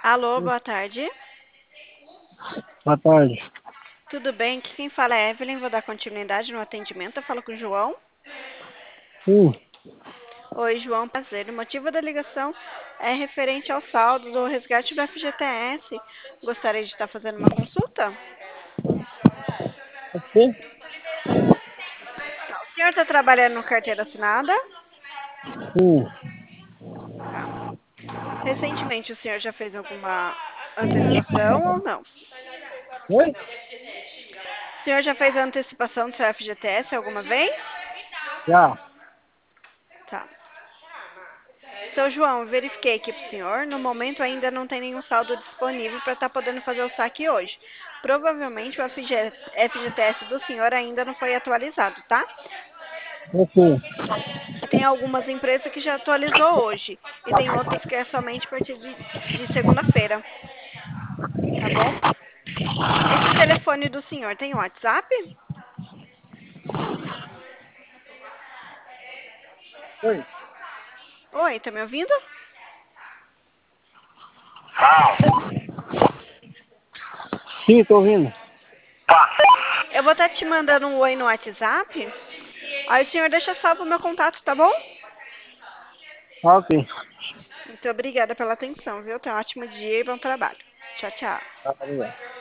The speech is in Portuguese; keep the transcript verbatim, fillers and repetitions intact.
Alô, boa tarde. Boa tarde. Tudo bem? Aqui quem fala é Evelyn. Vou dar continuidade no atendimento. Eu falo com o João. Sim, Oi, João. Prazer. O motivo da ligação é referente ao saldo do resgate do F G T S. Gostaria de estar fazendo uma consulta? você? O senhor está trabalhando no carteira assinada? Sim. Tá. Recentemente o senhor já fez alguma antecipação ou não? Oi? O senhor já fez a antecipação do seu F G T S alguma vez? Já. Tá. Seu João, eu verifiquei aqui para o senhor. No momento ainda não tem nenhum saldo disponível para estar podendo fazer o saque hoje. Provavelmente o F G F G T S do senhor ainda não foi atualizado, tá? Ok. Tem algumas empresas que já atualizou hoje e tem outras que é somente a partir de, de segunda-feira, tá bom? Esse telefone do senhor tem WhatsApp? Oi? Oi, tá me ouvindo? Sim, tô ouvindo. Eu vou estar te mandando um oi no WhatsApp. Aí o senhor deixa salvo o meu contato, tá bom? Ah, ok. Muito obrigada pela atenção, viu? Tenha um ótimo dia e bom trabalho. Tchau, tchau. Tá, obrigado.